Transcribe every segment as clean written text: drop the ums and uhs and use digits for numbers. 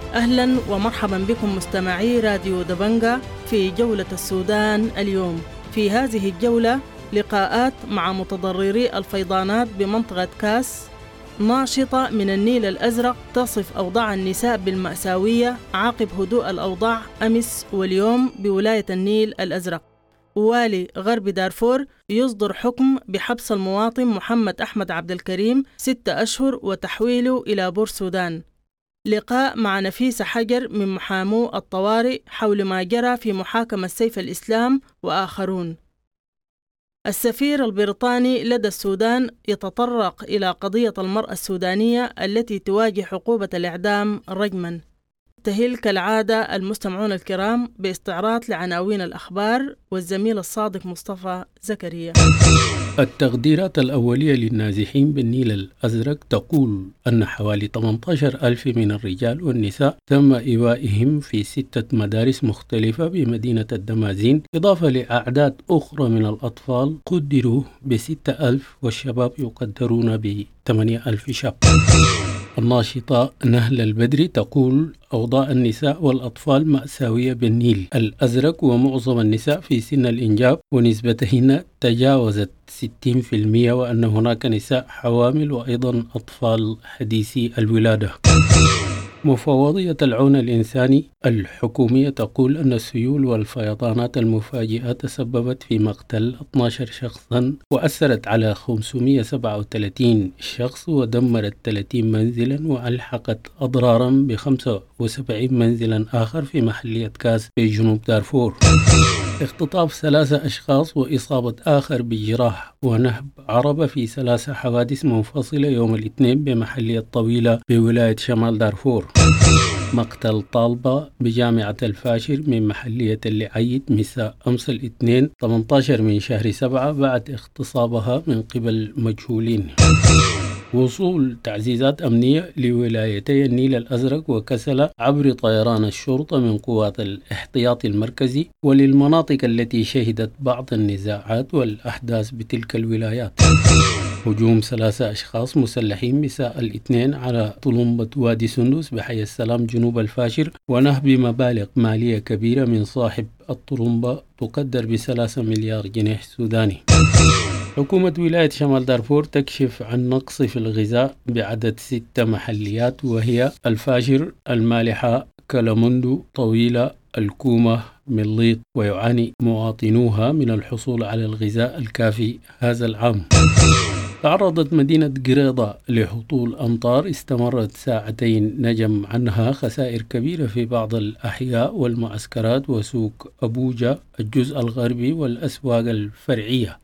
أهلا ومرحبا بكم مستمعي راديو دبنجة في جولة السودان اليوم. في هذه الجولة لقاءات مع متضرري الفيضانات بمنطقة كاس. ناشطة من النيل الأزرق تصف أوضاع النساء بالمأساوية عقب هدوء الأوضاع أمس واليوم بولاية النيل الأزرق. والي غرب دارفور يصدر حكم بحبس المواطن محمد أحمد عبد الكريم 6 أشهر وتحويله إلى بور سودان. لقاء مع نفيسة حجر من محامو الطوارئ حول ما جرى في محاكمة سيف الإسلام وآخرون. السفير البريطاني لدى السودان يتطرق إلى قضية المرأة السودانية التي تواجه عقوبة الإعدام رجماً. تهل كالعادة المستمعون الكرام باستعراض لعناوين الأخبار والزميل الصادق مصطفى زكريا. التقديرات الأولية للنازحين بالنيل الأزرق تقول أن حوالي 18,000 من الرجال والنساء تم إيوائهم في 6 مدارس مختلفة بمدينة الدمازين، إضافة لأعداد أخرى من الأطفال قدروا ب6,000 والشباب يقدرون ب8,000 شاب. الناشطة نهل البدري تقول أوضاع النساء والأطفال مأساوية بالنيل الأزرق، ومعظم النساء في سن الإنجاب ونسبتهن تجاوزت 60%، وأن هناك نساء حوامل وأيضا أطفال حديثي الولادة. مفوضية العون الإنساني الحكومية تقول أن السيول والفيضانات المفاجئة تسببت في مقتل 12 شخصا وأثرت على 537 شخص ودمرت 30 منزلا وألحقت أضرارا ب75 منزلا آخر في محلية كاس في جنوب دارفور. اختطاف 3 أشخاص وإصابة آخر بجراح ونهب عربة في 3 حوادث منفصلة يوم الاثنين بمحلية طويلة بولاية شمال دارفور. مقتل طالبة بجامعة الفاشر من محلية اللعيد مساء أمس الاثنين 18 من شهر 7 بعد اغتصابها من قبل مجهولين. وصول تعزيزات أمنية لولايتي النيل الأزرق وكسلة عبر طيران الشرطة من قوات الاحتياط المركزي وللمناطق التي شهدت بعض النزاعات والأحداث بتلك الولايات. هجوم 3 أشخاص مسلحين مساء الاثنين على طلمبة وادي سندس بحي السلام جنوب الفاشر ونهب مبالغ مالية كبيرة من صاحب الطلمبة تقدر ب3 مليار جنيه سوداني. حكومة ولاية شمال دارفور تكشف عن نقص في الغذاء بعدد 6 محليات، وهي الفاشر، المالحة، كلمندو، طويلة، الكومة، مليط، ويعاني مواطنوها من الحصول على الغذاء الكافي هذا العام. تعرضت مدينة قريضة لهطول أمطار استمرت 2 ساعة نجم عنها خسائر كبيرة في بعض الأحياء والمعسكرات وسوق أبوجا الجزء الغربي والأسواق الفرعية.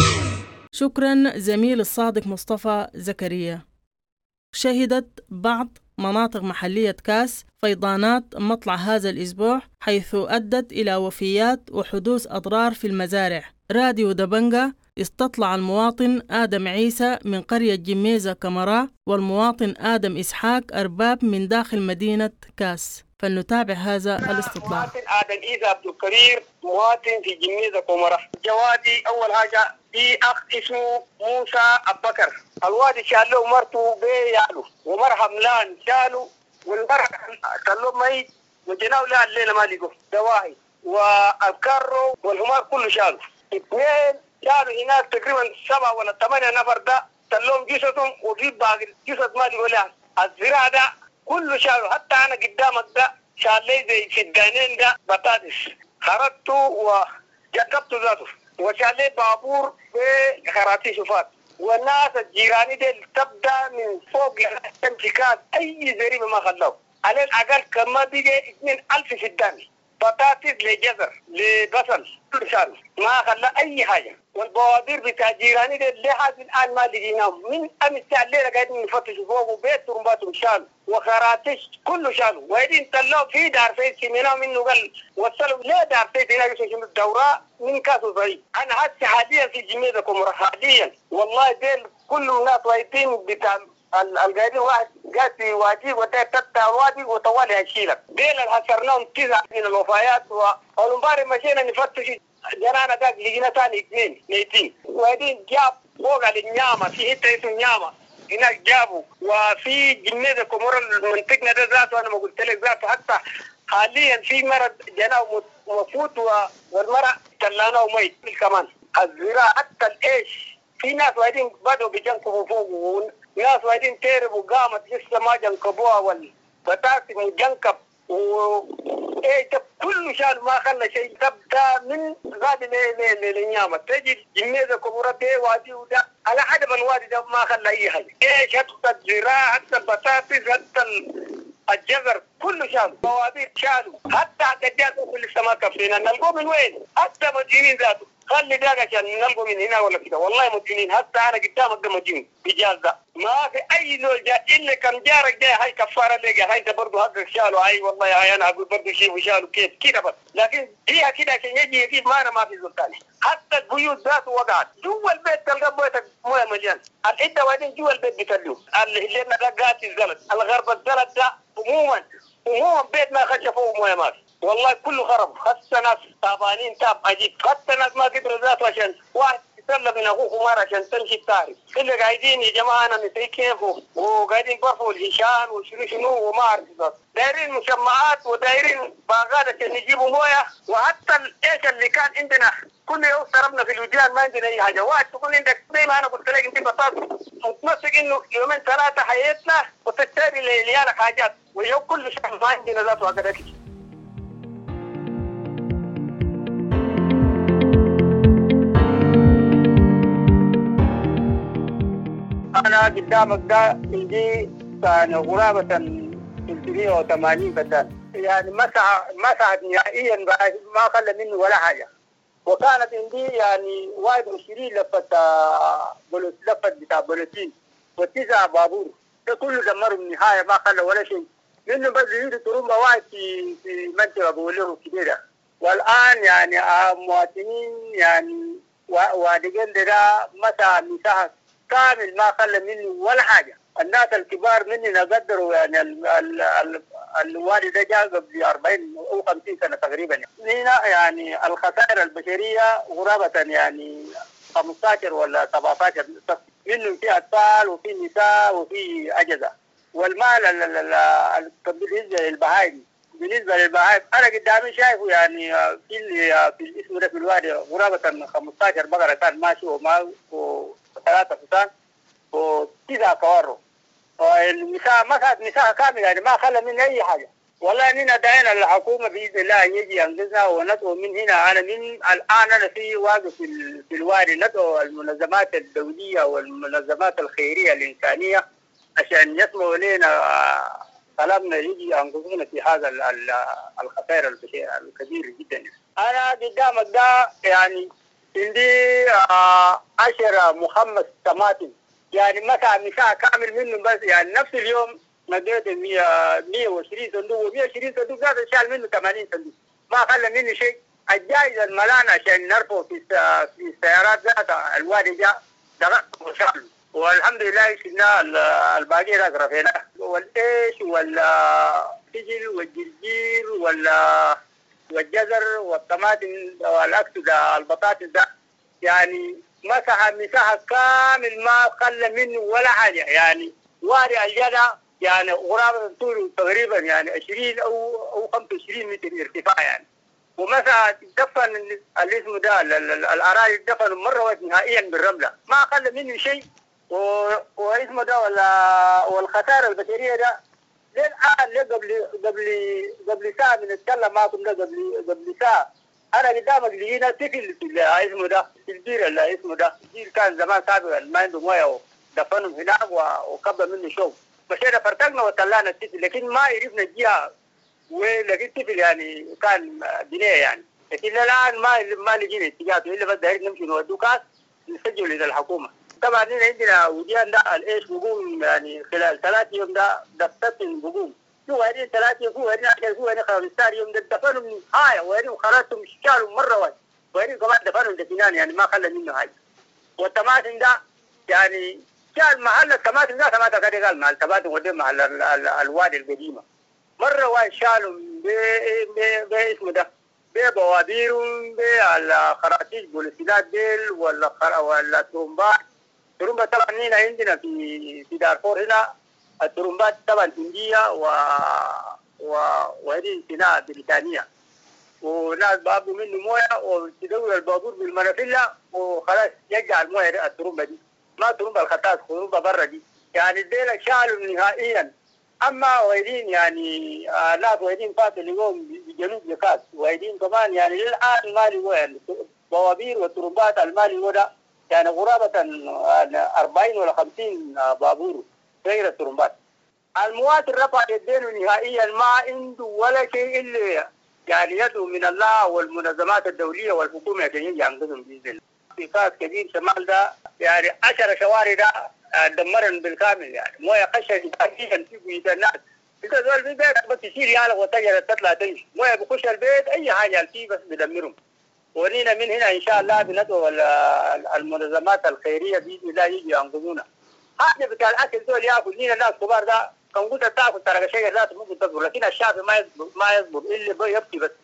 شكرا زميل الصادق مصطفى زكريا. شهدت بعض مناطق محلية كاس فيضانات مطلع هذا الأسبوع حيث أدت إلى وفيات وحدوث أضرار في المزارع. راديو دبنجة استطلع المواطن آدم عيسى من قرية جميزة كمرا والمواطن آدم إسحاق أرباب من داخل مدينة كاس، فلنتابع هذا الاستطلاع. مواطن آدم عيسى عبد الكريم مواطن في جميزة كمرا. جوادي أول حاجة في أخ اسمه موسى أبو بكر، الوادي شالوه مرته بيالو ومر حملان شالوا والمرة شالوه ميت وجناو لا الليلة ما لقوا دواهي والكرو والهمار كله شالوا. 2 شالوا هناك تقريبا 7 ولا 8 نفر ده شالوهم جثثهم وفي باقي جثث ما لقوا لها. الزراعة ده كله شالوا، حتى أنا قدامك ده شال لي زي في الدانين ده بطاطس خرجته وجكبته ذاته وشال لي بابور بخراتي شفات. والناس الجيراني دي تبدا من فوق امتكاك اي زريبه ما خلوه على الاقل كما بيجي 2,000 في الدم بطاطس لجزر لبصل كل شان ما خلى اي حاجه. والبوابير بتاع جيراني دي لحد الان ما لقيناهم من امس الليله قاعدين نفتشوا فوق بيت ترمباتهم شالوا وخراتيش كله شالوا وقاعدين طلعوا في دار سيد سميناه منه قال وصلوا ليه دار سيد هناك يسمى الدوراء من كاسو صغير. انا هسه حاليا في جميزة كمرة حاليا والله ديل كل الناس وايتين بتاع القاعدين واحد قاعد في وادي وده تتا وادي وطوالي هشيلك ديل اللي حصرناهم 9 من الوفيات. والمبارك مشينا نفتش جرانا داك لقينا ثاني 2 ميتين وقاعدين جاب فوق على النعمة في حتة اسمه نعمة هناك جابوا. وفي جنيد كومورا منطقنا ده ذاته أنا ما قلت لك ذاته حتى حاليا في مرض جناه مفوت والمرأة تلانه وميت كمان. الزراعة حتى الإيش في ناس وايدين بدوا بيجنكبوا فوق وناس وايدين تيربوا قامت لسه ما جنكبوها والبطاطس مجنكب ايه كل شيء ما خلى شيء تبدا من غادي للنيامه تجي جنيزه كبرت وادي وده على حد من وادي ده ما خلى اي حاجه ايش حتى الزراعه حتى البطاطس حتى الجزر كله شالوا موابير شالوا حتى الدجاج لسه ما كفينا نلقوه من وين حتى مدينين ذاته خلي ده عشان نلقوا من هنا ولا كده والله مدينين حتى انا قدامك ده مدين بجاز ده ما في اي زول جاء الا كان جارك جاي هاي كفاره لقى هاي ده برضه حقك شالوا هاي والله هاي انا اقول برضه شيء وشالوا كيف كده بس لكن هي كده عشان يجي يجيب معنا ما في زول ثاني حتى البيوت ذاته وقعت جوا البيت تلقى بيتك مويه مليان العده وبعدين جوا البيت بيتلوه اللي هنا ده قاتل الزلط الغرب الزلط ده عموما بيت ما خشفوه مويه ما في والله كله خرب خاصة ناس تعبانين تعب عجيب حتى ناس ما قدروا ذاته عشان واحد يسلم من أخوه مرة عشان تمشي التاريخ كله قاعدين يا جماعة أنا نسي كيفه وقاعدين برفوا الهشام وشنو وما أعرف ذاته دايرين مشمعات ودايرين باغات عشان يجيبوا موية وحتى الإيش اللي كان عندنا كل يوم ضربنا في الوجدان ما عندنا أي حاجة واحد تقول عندك زي ما أنا قلت لك أنت بطاطس متمسك إنه يومين ثلاثة حياتنا وتشتري ليالك حاجات ويوم كل شيء ما عندنا ذاته هكذا. أنا قدامك ده عندي كان غرابة 380 بدال يعني مسعد نهائيا ما خلى منه ولا حاجة وكانت عندي يعني 21 لفة بتاع بوليتين و9 بابور ده كله دمره من النهاية ما خلى ولا شيء منه بس يريد ترومبا واحد في منطقة بقول له كبيرة والآن يعني مواطنين يعني وادقين ده مساحة كامل ما خلى مني ولا حاجة الناس الكبار مني قدروا يعني الوادي ده جاء قبل 40 أو 50 سنة تقريبا هنا يعني الخسائر البشرية غرابة يعني 15 ولا 17 منهم في أطفال وفي نساء وفي أجهزة والمال بالنسبة للبهائم أنا قدامي شايفه يعني في الاسم ده في الوادي غرابة 15 بقرة كان ماشي وثلاثة حصان و9 كوارو مساحة كاملة يعني ما خلى من أي حاجة والله إننا دعينا للحكومة بإذن الله أن يجي ينقذنا وندعو من هنا الآن أنا في واقف في الوادي ندعو المنظمات الدولية والمنظمات الخيرية الإنسانية عشان يسمعوا لنا كلامنا يجي ينقذونا في هذا الخسائر الكبير جدا. أنا قدامك ده يعني عندي 10 مخمس طماطم يعني مساحة كامل منه بس يعني نفس اليوم نقيت 120 صندوق و120 صندوق هذا شال منه 80 صندوق ما خلى منه شيء. الجائزة الملان عشان نرفعه في السيارات ذاتها الوادي جاء ضغط وشال والحمد لله شلنا الباقي ذاك رفعناه والإيش والفجل والجرجير والجزر والطماطم والأكس ده البطاطس ده يعني مساحة كامل ما خلى منه ولا حاجة يعني وادي الجدع يعني غرابة طوله تقريبا يعني 20 أو 25 متر ارتفاع يعني ومساحة دفن الاسم ده الأراضي دفن مرة نهائيا بالرملة ما خلى منه شيء واسمه ده والخسارة البشرية ده للآن قبل ساعة من الكلام معكم ده قبل ساعة أنا قدامك لقينا طفل اسمه ده الجير اللي اسمه ده الجير كان زمان سابقا ما عنده مويه ودفنهم هناك وكبر منه شوك مشينا فرتقنا وطلعنا الطفل لكن ما عرفنا الجهة ولكن الطفل يعني كان بنيه يعني لكن الآن ما لقينا اتجاهته إلا بس دايرين نمشي نودوه كاس نسجل إلى الحكومة. طبعا هنا عندنا وديان ده الإيش بقوم يعني خلال 3 يوم ده دفتن بقوم شو هذين 3 يوم شو هذين 10 شو هذين 15 يوم دفنوا من هاي وهذين خرجتهم شالوا مرة واحد وهذين كمان دفنوا دفنان يعني ما خلى منه هاي والطماطم ده يعني شال محل الطماطم ده طماطم كده قال محل الطماطم ودي محل الوادي القديمة مرة واحد شالوا اسمه ده بوابير بالخراطيش بوليسيلات ديل ولا تومبات الترمبة طبعا هنا عندنا في دارفور هنا الترمبات طبعا هندية وهذه صناعة بريطانية، وناس بابوا منه مويه وتدور البابور بالمنافلة وخلاص يرجع المويه الترمبة دي، ما ترمبة الخطاس، ترمبة برا دي. يعني الديلة شالوا نهائيا. أما ويدين يعني ناس ويدين فاتوا اليوم بجنوب لكاس، ويدين كمان يعني للآن المالي هو يعني بوابير والترمبات المالي هو ده يعني قرابة 40 ولا 50 بابور غير الترمبات. المواطن رفع يدينه نهائيا، ما عنده ولا شيء إلا يعني يدعو من الله والمنظمات الدولية والحكومة عشان يجي ينقذهم بإذن الله. في كاس كبير شمال ده يعني 10 شوارع ده دمرن بالكامل، يعني مويه خشن تقريبا في بيوت الناس. انت زول في بيتك بس يشيل يالك وتجري تطلع تمشي، مويه بخش البيت اي حاجه فيه بس بدمرهم. ونينا من هنا ان شاء الله بندعو المنظمات الخيريه باذن الله يجي ينقذونا. حاجه بتاع الاكل دول ياكل لينا ناس كبار ده كان قلت تاكل ترى شيء ذاته ممكن تصبر، لكن الشعب ما يصبر الا يبكي بس.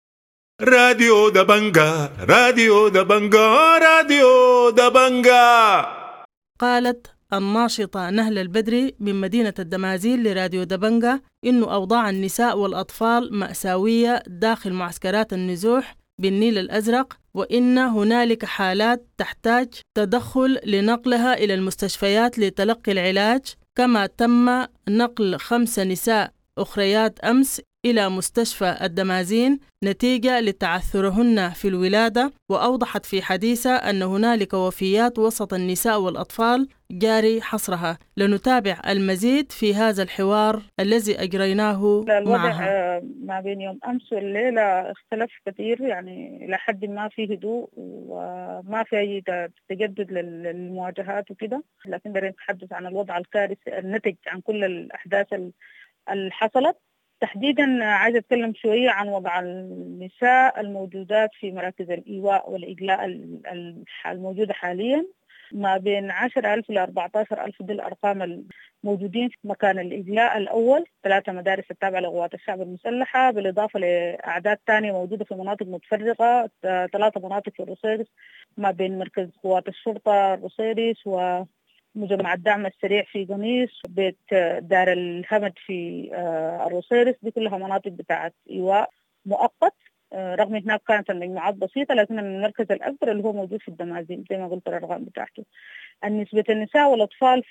راديو دبنجا راديو دبنجا راديو دبنجا. قالت الناشطة نهلة البدري من مدينة الدمازين لراديو دبنجا إنه أوضاع النساء والأطفال مأساوية داخل معسكرات النزوح بالنيل الأزرق، وإن هنالك حالات تحتاج تدخل لنقلها إلى المستشفيات لتلقي العلاج، كما تم نقل 5 نساء أخريات أمس إلى مستشفى الدمازين نتيجة لتعثرهن في الولادة. وأوضحت في حديثة أن هنالك وفيات وسط النساء والأطفال جاري حصرها. لنتابع المزيد في هذا الحوار الذي أجريناه معها. الوضع ما بين يوم أمس والليلة اختلف كثير، يعني لحد ما في هدوء وما في أي تجدد للمواجهات وكده، لكن بدنا نتحدث عن الوضع الكارثي النتج عن كل الأحداث اللي حصلت. تحديدا عايزة أتكلم شوية عن وضع النساء الموجودات في مراكز الإيواء والإجلاء الموجودة حاليا. ما بين 10,000 إلى 14,000 دي الأرقام الموجودين في مكان الإجلاء الأول، 3 مدارس التابعة لقوات الشعب المسلحة، بالإضافة لأعداد تانية موجودة في مناطق متفرقة، 3 مناطق في الروسيرس ما بين مركز قوات الشرطة الروسيرس ومجمع الدعم السريع في قميص، بيت دار الهمد في الروسيرس. دي كلها مناطق بتاعت إيواء مؤقت، رغم هناك كانت المجموعات بسيطة، لكن المركز الأكبر اللي هو موجود في الدمازين زي ما قلت الأرقام بتاعته. نسبة النساء والأطفال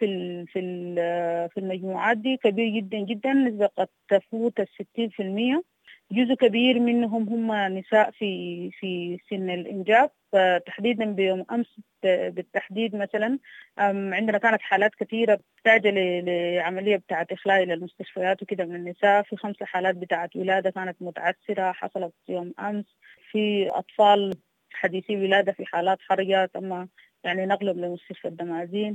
في المجموعات دي كبير جدا جدا، نسبة قد تفوت 60%. جزء كبير منهم هم نساء في سن الإنجاب. تحديدا بيوم أمس بالتحديد مثلا عندنا كانت حالات كثيرة محتاجة لعملية بتاعة إخلاء إلى المستشفيات وكده من النساء. في 5 حالات بتاعة ولادة كانت متعثرة حصلت يوم أمس. في أطفال حديثي ولادة في حالات حرجة تم يعني نقلهم لمستشفى الدمازين.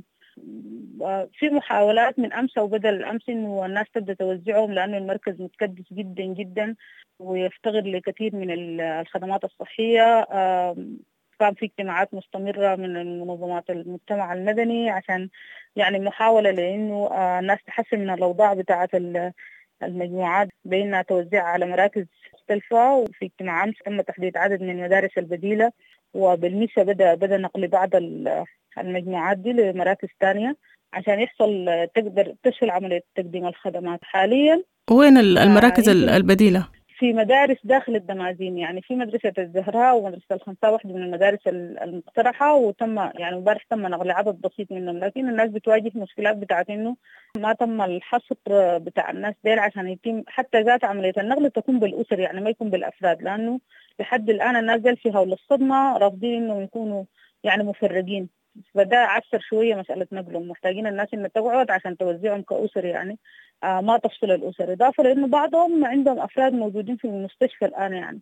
في محاولات من أمس أو بدل الأمس إنه الناس تبدأ توزعهم، لأنه المركز متكدس جدا جدا ويفتقر لكثير من الخدمات الصحية. كان في اجتماعات مستمرة من المنظمات المجتمع المدني عشان يعني محاولة لأنه الناس تحسن من الأوضاع بتاعة المجموعات بأنها توزيع على مراكز مختلفة. وفي اجتماع أمس تم تحديد عدد من المدارس البديلة، وبالمسا بدأ نقل بعض المجموعات دي لمراكز تانية عشان يحصل تسهل عملية تقديم الخدمات. حاليا وين المراكز البديلة؟ في مدارس داخل الدمازين، يعني في مدرسة الزهراء ومدرسة الخنساء، واحدة من المدارس المقترحة، وتم يعني امبارح تم نقل عدد بسيط منهم، لكن الناس بتواجه مشكلات بتاعت إنه ما تم الحصر بتاع الناس ديل عشان يتم حتى ذات عملية النقل تكون بالأسر، يعني ما يكون بالأفراد، لأنه لحد الآن الناس ديل في هول الصدمة رافضين إنه يكونوا يعني مفرقين. فده عسر شوية مسألة نقلهم، محتاجين الناس إن تقعد عشان توزيعهم كأسر، يعني ما تفصل الأسر، إضافة لأنه بعضهم عندهم أفراد موجودين في المستشفى الآن يعني،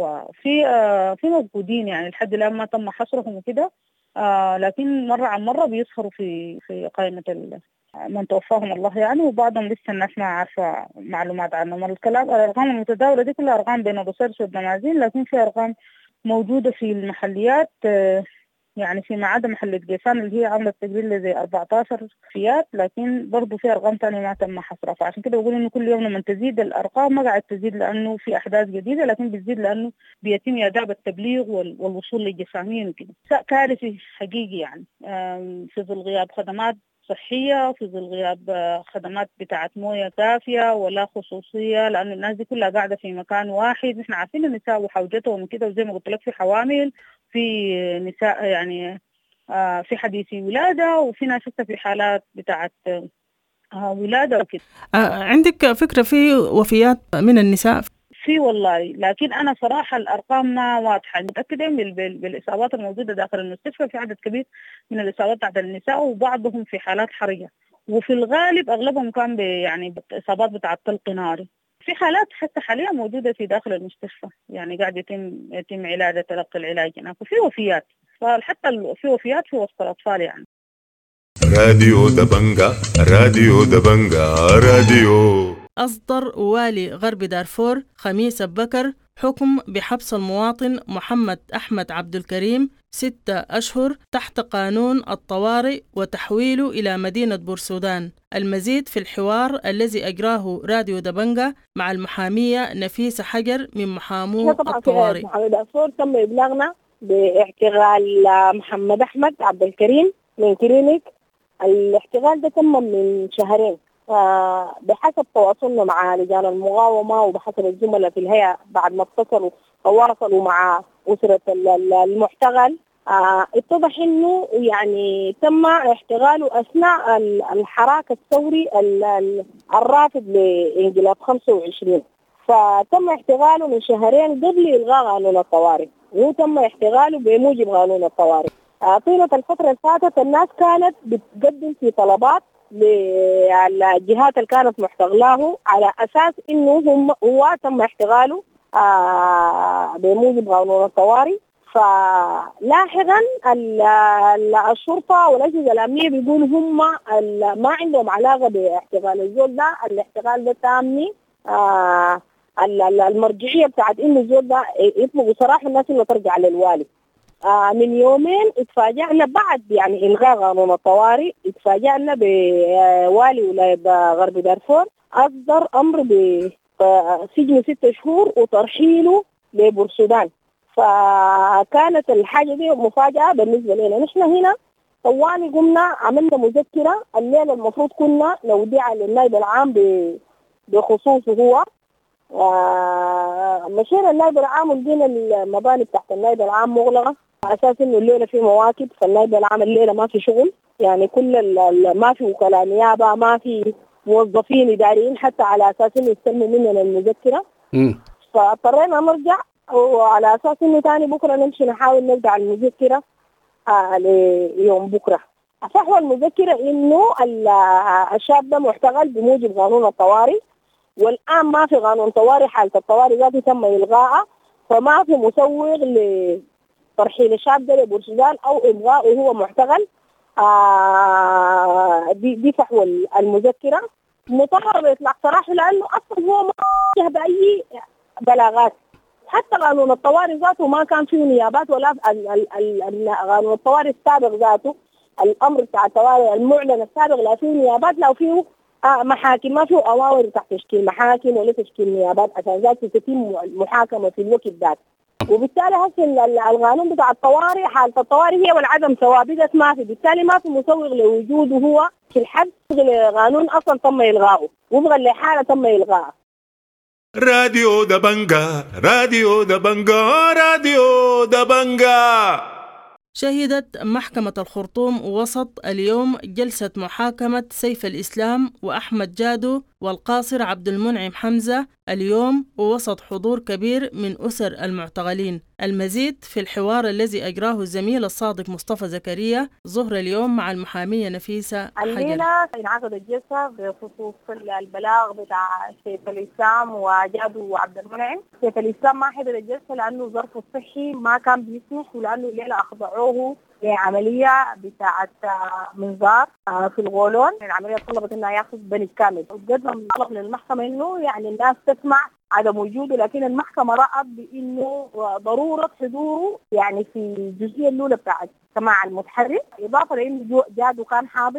وفي موجودين يعني لحد الآن ما تم حصرهم وكده، لكن مرة عن مرة بيظهروا في قائمة من توفاهم الله يعني، وبعضهم لسه الناس ما عارفة معلومات عنهم. الأرقام المتداولة دي كلها أرقام بين الروسيرس والدمازين، لكن في أرقام موجودة في المحليات يعني فيما عدا محلة قيسان اللي هي عملت تقريبا زي 14 وفيات، لكن برضو في أرقام تانية ما تم حصرها. فعشان كده بقول إنه كل يوم لما تزيد الأرقام ما قاعد تزيد لأنه في أحداث جديدة، لكن بتزيد لأنه بيتم آداب التبليغ والوصول للجسامين وكده. كارثي حقيقي يعني، في ظل غياب خدمات صحية، في ظل غياب خدمات بتاعت موية كافية ولا خصوصية، لأن الناس دي كلها قاعدة في مكان واحد. نحن عارفين النساء وحوجتهم كده، وزي ما قلت لك في حوامل، في نساء يعني في حديثي ولادة، وفي ناس في حالات بتاعت ولادة وكده. عندك فكرة في وفيات من النساء؟ في والله، لكن أنا صراحة الأرقام ما واضحة. متأكدة بالإصابات الموجودة داخل المستشفى في عدد كبير من الإصابات بتاعت النساء، وبعضهم في حالات حرجة، وفي الغالب أغلبهم كان يعني إصابات بتاعت طلق ناري. في حالات حتى حاليا موجودة في داخل المستشفى، يعني قاعد يتم علاج، تلقي العلاج هناك، وفي وفيات، فحتى في وفيات في وسط الأطفال يعني. راديو دبنجا راديو دبنجا راديو. أصدر والي غرب دارفور خميس بكر حكم بحبس المواطن محمد أحمد عبد الكريم 6 أشهر تحت قانون الطوارئ وتحويله إلى مدينة بورسودان. المزيد في الحوار الذي أجراه راديو دبنجا مع المحامية نفيسة حجر من محامو الطوارئ. محمد دارفور تم إبلاغنا باعتقال محمد أحمد عبد الكريم من كلينيك. الاحتغال ده تم من شهرين، بحسب تواصلنا مع رجال المقاومة وبحسب الزملاء في الهيئة بعد ما اتصلوا وواصلوا مع أسرة المحتغل. اتضح انه يعني تم احتغاله اثناء الحراك الثوري الرافض لانقلاب 25، فتم احتغاله من شهرين قبل الغاء قانون الطوارئ، وهو تم احتغاله بموجب قانون الطوارئ. طيلة الفترة اللي فاتت الناس كانت بتقدم في طلبات للجهات اللي كانت محتغلاه على أساس إنه هو تم احتغاله بموجب قانون الطوارئ. فلاحقا الشرطة والأجهزة الأمنية بيقولوا هم ما عندهم علاقة باحتغال الزول ده. الاحتغال ده تامني، المرجعية بتاعت إنه الزول ده يطلبوا صراحة الناس اللي ترجع للوالي. من يومين اتفاجأنا بعد يعني إلغاء قانون الطوارئ، اتفاجأنا بوالي ولاية غرب دارفور أصدر أمر بسجن 6 شهور وترحيله لبورسودان. فكانت الحاجة دي مفاجأة بالنسبة لنا. نحن هنا طوالي قمنا عملنا مذكرة الليلة، المفروض كنا نوديها للنائب العام بخصوصه هو. مشينا النائب العام ولقينا المباني بتاعت النائب العام مغلقة على أساس إنه الليلة في مواكب، فالنائب العام الليلة ما في شغل، يعني كل ما في وكلاء نيابة، ما في موظفين إداريين حتى على أساس إنه يستلموا مننا المذكرة. فاضطرينا نرجع، وعلى أساس إنه تاني بكرة نمشي نحاول نرجع المذكرة ليوم بكرة. فحوى المذكرة إنه الشاب ده محتغل بموجب قانون الطوارئ، والآن ما في قانون طوارئ، حالة الطوارئ ذاتي تم إلغاءها، فما في مسوغ لترحيل الشاب ده لبورسودان أو إلغاء وهو محتغل. دي فحوى المذكرة. مطالب بإطلاق سراحه لأنه أصلا هو ما وجه بأي بلاغات. حتى قانون الطوارئ ذاته ما كان فيه نيابات، ولا قانون الطوارئ السابق ذاته الأمر بتاع الطوارئ المعلن السابق لا فيه نيابات، لا فيه محاكم، ما فيه أوامر تحت تشكيل محاكم ولا تشكيل نيابات عشان ذاته تتم المحاكمة في الوقت ذاك. وبالتالي هسه القانون بتاع الطوارئ، حالة الطوارئ هي والعدم ثوابتت ما في، بالتالي ما في مسوغ لوجوده هو في الحد. القانون أصلا تم إلغاؤه وفقا لحالة تم إلغاءه. راديو دبنجا راديو دبنجا راديو دبنجا. شهدت محكمة الخرطوم وسط اليوم جلسة محاكمة سيف الإسلام وأحمد جادو والقاصر عبد المنعم حمزة اليوم ووسط حضور كبير من أسر المعتقلين. المزيد في الحوار الذي أجراه الزميل الصادق مصطفى زكريا ظهر اليوم مع المحامية نفيسة حجر. الليلة انعقدت الجلسة بخصوص البلاغ بتاع سيف الإسلام وجادو وعبد المنعم. سيف الإسلام ما حضر الجلسة لأنه ظرفه الصحي ما كان بيسمح، ولأنه الليلة أخضعوه لعملية بتاعة منظار في الغولون. العملية طلبت إنها ياخذ بني كامل، وقدم طلب للمحكمة إنه يعني الناس تسمع عدم وجوده، لكن المحكمة رأت بأنه ضرورة حضوره يعني في الجزئية الأولى بتاعت سماع المتحرك، إضافة لأنه جاد وكان حاضر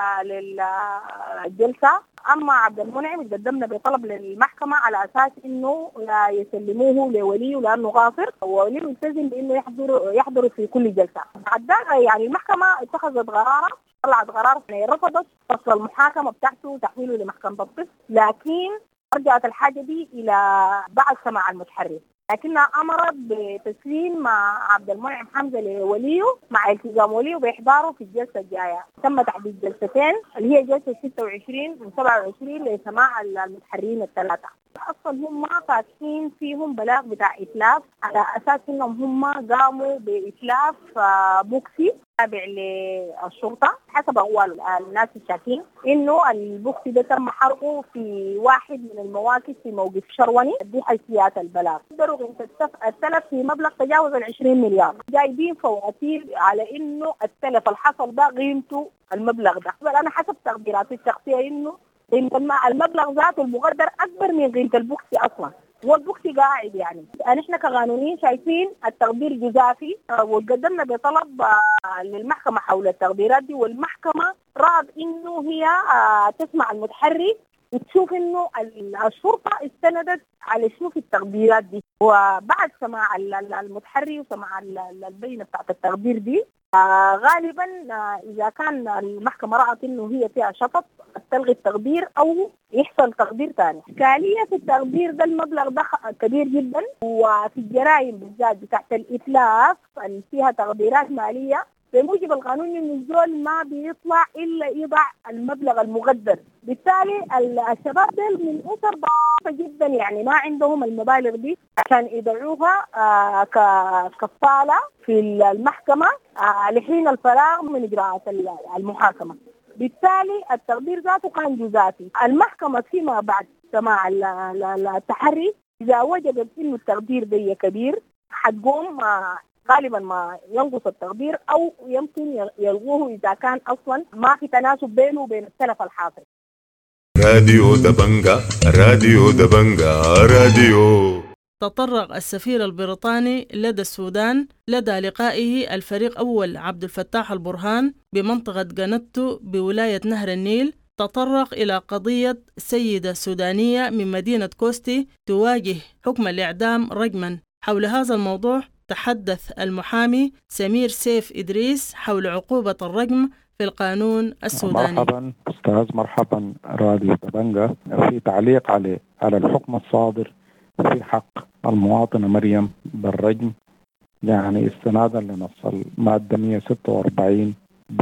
للجلسة. أما عبد المنعم قدمنا بطلب للمحكمة على أساس إنه لا يسلموه لوليه لأنه غافر، ووليه ملتزم بإنه يحضر في كل جلسة. بعد ذلك يعني المحكمة اتخذت طلعت قرار يعني رفضت فصل المحاكمة بتاعته تحويله لمحكمة الطفل، لكن رجعت الحاجة دي إلى بعد سماع المتحرك، لكنها أمرت بتسليم مع عبد المنعم حمزة لوليه مع التزام وليه بإحضاره في الجلسة الجاية. تم تحديد جلستين اللي هي جلسة 26 و27 لسماع المتحرين الثلاثة. أصلا هم فاتحين فيهم بلاغ بتاع إتلاف على أساس إنهم هم قاموا بإتلاف بوكسي تابع للشرطة حسب أقوال الناس الشاكين إنه البوكسي ده تم حرقه في واحد من المواقف في موقف شروني. دي حيثيات البلاغ. قدروا التلف في مبلغ تجاوز 20 مليار، جايبين فواتير على إنه التلف الحصل ده قيمته المبلغ ده. أنا حسب تقديراتي الشخصية إنه المبلغ ذاته المقدر أكبر من قيمة البوكسي أصلا، والبوكسي قاعد يعني. نحن كقانونيين شايفين التقدير جزافي، وقدمنا بطلب للمحكمة حول التقديرات دي، والمحكمة رأت إنه هي تسمع المتحرك وتشوف إنه الشرطة استندت على شنو في التقديرات دي. وبعد سماع المتحرك وسماع البينة بتاعت التقدير دي غالبا إذا كان المحكمة رأت إنه هي فيها شطط تلغي التقدير أو يحصل تقدير ثاني. إشكالية في التقدير ده المبلغ ده كبير جدا، وفي الجرائم بالذات بتاعت الإتلاف اللي فيها تقديرات مالية بموجب القانون إنه الزول ما بيطلع إلا يضع المبلغ المقدر. بالتالي الشباب دول من أسر ضعيفة جدا يعني ما عندهم المبالغ دي عشان يدعوها كفالة في المحكمة لحين الفراغ من إجراءات المحاكمة. بالتالي التقدير ذاته كان جزافي. المحكمة فيما بعد سماع التحري إذا وجدت إنه التقدير ده كبير حتقوم غالبا ما ينقص التقدير أو يمكن يلغوه إذا كان أصلا ما في تناسب بينه وبين التلف الحاصل. راديو دبنجا راديو دبنجا راديو. تطرق السفير البريطاني لدى السودان لدى لقائه الفريق أول عبد الفتاح البرهان بمنطقة قنتو بولاية نهر النيل. تطرق إلى قضية سيدة سودانية من مدينة كوستي تواجه حكم الإعدام رجما. حول هذا الموضوع تحدث المحامي سمير سيف إدريس حول عقوبة الرجم في القانون السوداني. مرحبا أستاذ، مرحبا راديو دبنجا. في تعليق على الحكم الصادر في حق المواطنة مريم بالرجم، يعني استنادا لنص المادة 146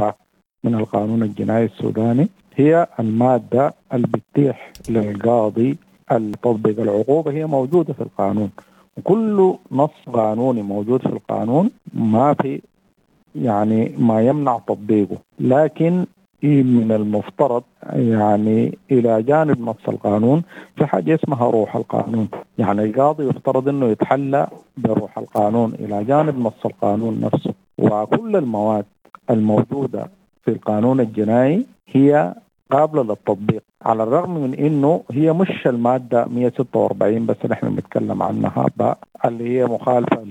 من القانون الجنائي السوداني، هي المادة اللي بتتيح للقاضي التطبيق العقوبة. هي موجودة في القانون، وكل نص قانوني موجود في القانون ما في يعني ما يمنع تطبيقه، لكن من المفترض يعني إلى جانب نص القانون في حاجة اسمها روح القانون. يعني القاضي يفترض أنه يتحلى بروح القانون إلى جانب نص القانون نفسه. وكل المواد الموجودة في القانون الجنائي هي قابلة للتطبيق، على الرغم من أنه هي مش المادة 146 بس نحن بنتكلم عنها اللي هي مخالفة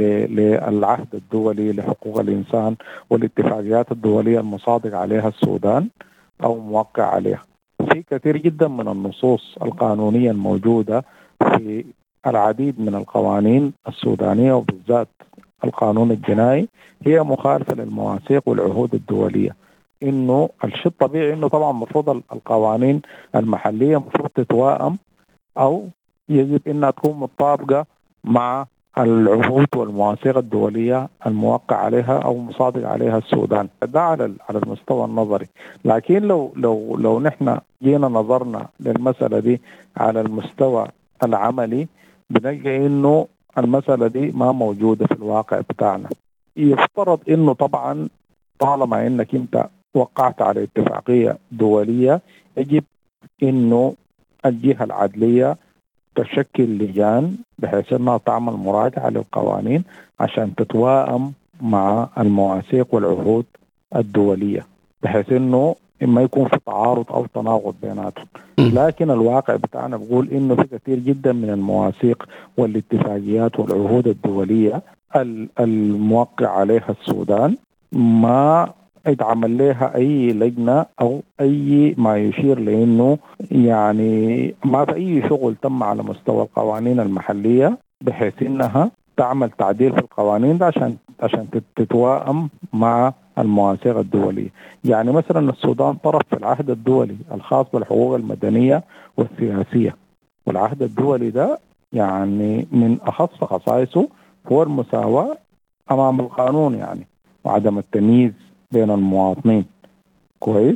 للعهد الدولي لحقوق الإنسان والاتفاقيات الدولية المصادق عليها السودان أو موقع عليها. في كثير جدا من النصوص القانونية الموجودة في العديد من القوانين السودانية وبالذات القانون الجنائي هي مخالفة للمواثيق والعهود الدولية. إنه الشيء الطبيعي إنه طبعا مفروض القوانين المحلية مفروض تتوائم أو يجب إنها تكون مطابقة مع العهود والمواثيق الدولية الموقع عليها أو مصادق عليها السودان. ده على المستوى النظري. لكن لو نحن جينا نظرنا للمسألة دي على المستوى العملي بنلقى إنه المسألة دي ما موجودة في الواقع بتاعنا. يفترض إنه طبعا طالما إنك أنت وقعت على اتفاقية دولية يجب إنه الجهة العدلية تشكل لجان بحيث أنها تعمل مراجعة للقوانين عشان تتوائم مع المواثيق والعهود الدولية، بحيث أنه ما يكون في تعارض أو تناقض بيناتهم. لكن الواقع بتاعنا بقول إنه في كثير جدا من المواثيق والاتفاقيات والعهود الدولية الموقع عليها السودان ما اتعمل لها أي لجنة أو أي ما يشير لأنه يعني ما في أي شغل تم على مستوى القوانين المحلية بحيث إنها تعمل تعديل في القوانين ده عشان تتوائم مع المواثيق الدولية. يعني مثلا السودان طرف في العهد الدولي الخاص بالحقوق المدنية والسياسية، والعهد الدولي ده يعني من أخص خصائصه هو المساواة أمام القانون، يعني وعدم التمييز بين المواطنين. كويس.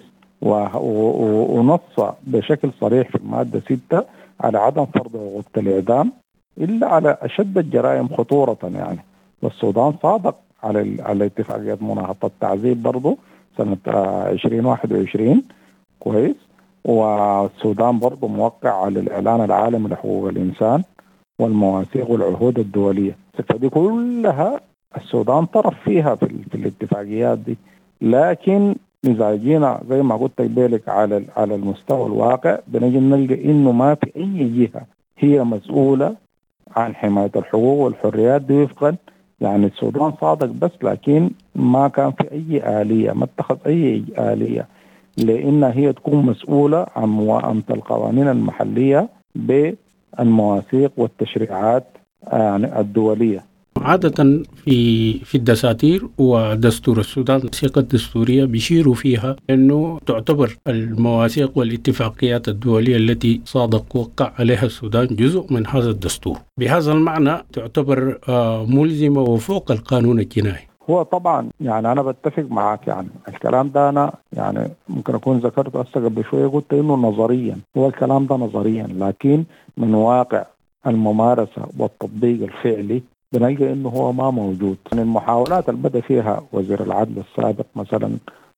ونص بشكل صريح في المادة 6 على عدم فرض عقوبة الإعدام إلا على أشد الجرائم خطورة. يعني والسودان صادق على اتفاقية مناهضة التعذيب برضو سنة 2021. كويس. والسودان برضو موقع على الإعلان العالمي لحقوق الإنسان والمواثيق والعهود الدولية. فدي كلها السودان طرف فيها في الاتفاقيات دي. لكن إذا جينا زي ما قلت بالك على المستوى الواقع بنجي نلقى إنه ما في أي جهة هي مسؤولة عن حماية الحقوق والحريات دي وفقا. يعني السودان صادق بس لكن ما كان في أي آلية، ما اتخذ أي آلية لأنها هي تكون مسؤولة عن موائمة القوانين المحلية بالمواثيق والتشريعات يعني الدولية. عادة في الدساتير ودستور السودان الوثيقة الدستورية بيشيروا فيها أنه تعتبر المواثيق والاتفاقيات الدولية التي صادق وقع عليها السودان جزء من هذا الدستور. بهذا المعنى تعتبر ملزمة وفوق القانون الجنائي. هو طبعا يعني أنا بتفق معك، يعني الكلام ده أنا يعني ممكن أكون ذكرت قبل شوية قلت إنه نظريا، هو الكلام ده نظريا، لكن من واقع الممارسة والتطبيق الفعلي بنلقى إنه هو ما موجود. يعني المحاولات اللي بدأ فيها وزير العدل السابق مثلا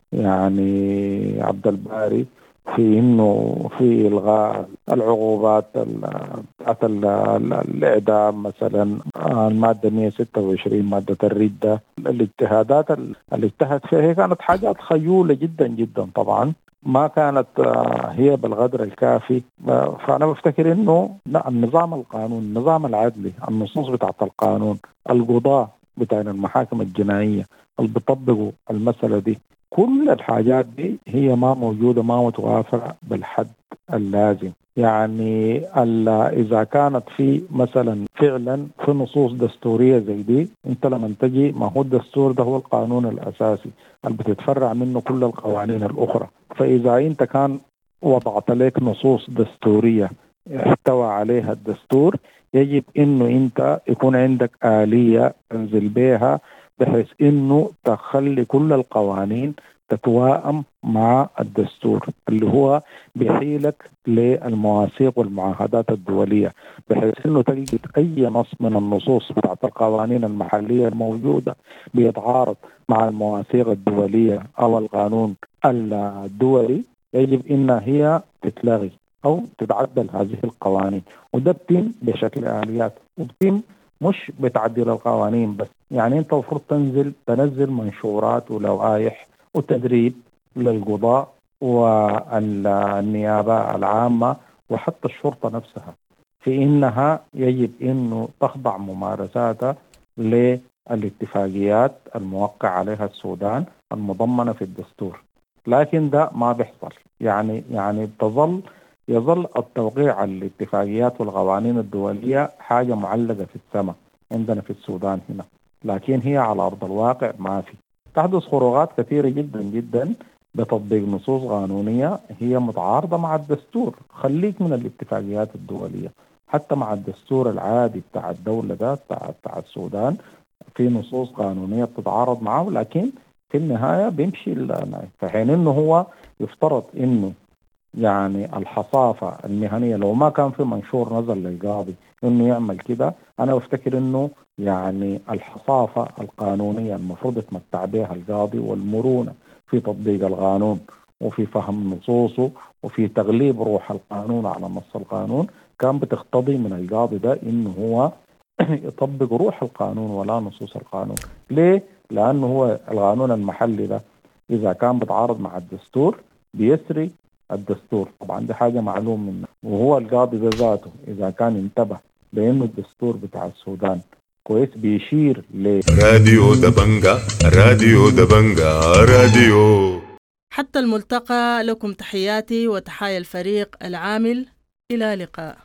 يعني عبد الباري في إنه في إلغاء العقوبات بتاعت الإعدام مثلا، المادة 126 مادة الردة، الاجتهادات اللي اجتهد فيها كانت حاجات خيولة جدا جدا، طبعا ما كانت هي بالقدر الكافي. فأنا بفتكر إنه لا، النظام القانوني، النظام العدلي، النصوص بتاعت القانون، القضاء بتاع المحاكم الجنائية اللي بيطبقوا المسألة دي، كل الحاجات دي هي ما موجودة، ما متوافرة بالحد اللازم. يعني إذا كانت في مثلا فعلا في نصوص دستورية زي دي، انت لما تجي، ما هو الدستور ده هو القانون الأساسي اللي بتتفرع منه كل القوانين الأخرى. فإذا انت كان وضعت لك نصوص دستورية احتوى عليها الدستور، يجب انه انت يكون عندك آلية تنزل بها بحيث انه تخلي كل القوانين تتوائم مع الدستور اللي هو بيحيلك للمواثيق والمعاهدات الدولية، بحيث انه تجد اي نص من النصوص بتاعت القوانين المحلية الموجودة بيتعارض مع المواثيق الدولية او القانون الدولي، يجب انها هي تتلغي او تتعدل هذه القوانين. وده بتم بشكل آليات، وبتم مش بتعديل القوانين بس. يعني انت المفروض تنزل منشورات ولوائح وتدريب للقضاء والنيابة العامة وحتى الشرطة نفسها في انها يجب انه تخضع ممارساتها للاتفاقيات الموقع عليها السودان المضمنة في الدستور. لكن ده ما بيحصل. يعني يظل التوقيع على الاتفاقيات والقوانين الدولية حاجة معلقة في السماء عندنا في السودان هنا، لكن هي على أرض الواقع ما في. تحدث خروقات كثيرة جدا جدا بتطبيق نصوص قانونية هي متعارضة مع الدستور. خليك من الاتفاقيات الدولية، حتى مع الدستور العادي بتاع الدولة ده بتاع السودان في نصوص قانونية بتتعارض معه، لكن في النهاية بيمشي. فحين إنه هو يفترض إنه يعني الحصافة المهنية لو ما كان في منشور نزل للقاضي إنه يعمل كده، أنا أفتكر إنه يعني الحصافة القانونية المفروض يتمتع بها القاضي والمرونة في تطبيق القانون وفي فهم نصوصه وفي تغليب روح القانون على نص القانون، كان بتقتضي من القاضي ده إنه هو يطبق روح القانون ولا نصوص القانون. ليه؟ لأنه هو القانون المحلي ده إذا كان بتعارض مع الدستور بيسري الدستور. طبعا دي حاجة معلوم منه، وهو القاضي بذاته إذا كان انتبه بأنه الدستور بتاع السودان كويس بيشير راديو دبنجا راديو دبنجا راديو. حتى الملتقى، لكم تحياتي وتحايا الفريق العامل. إلى اللقاء.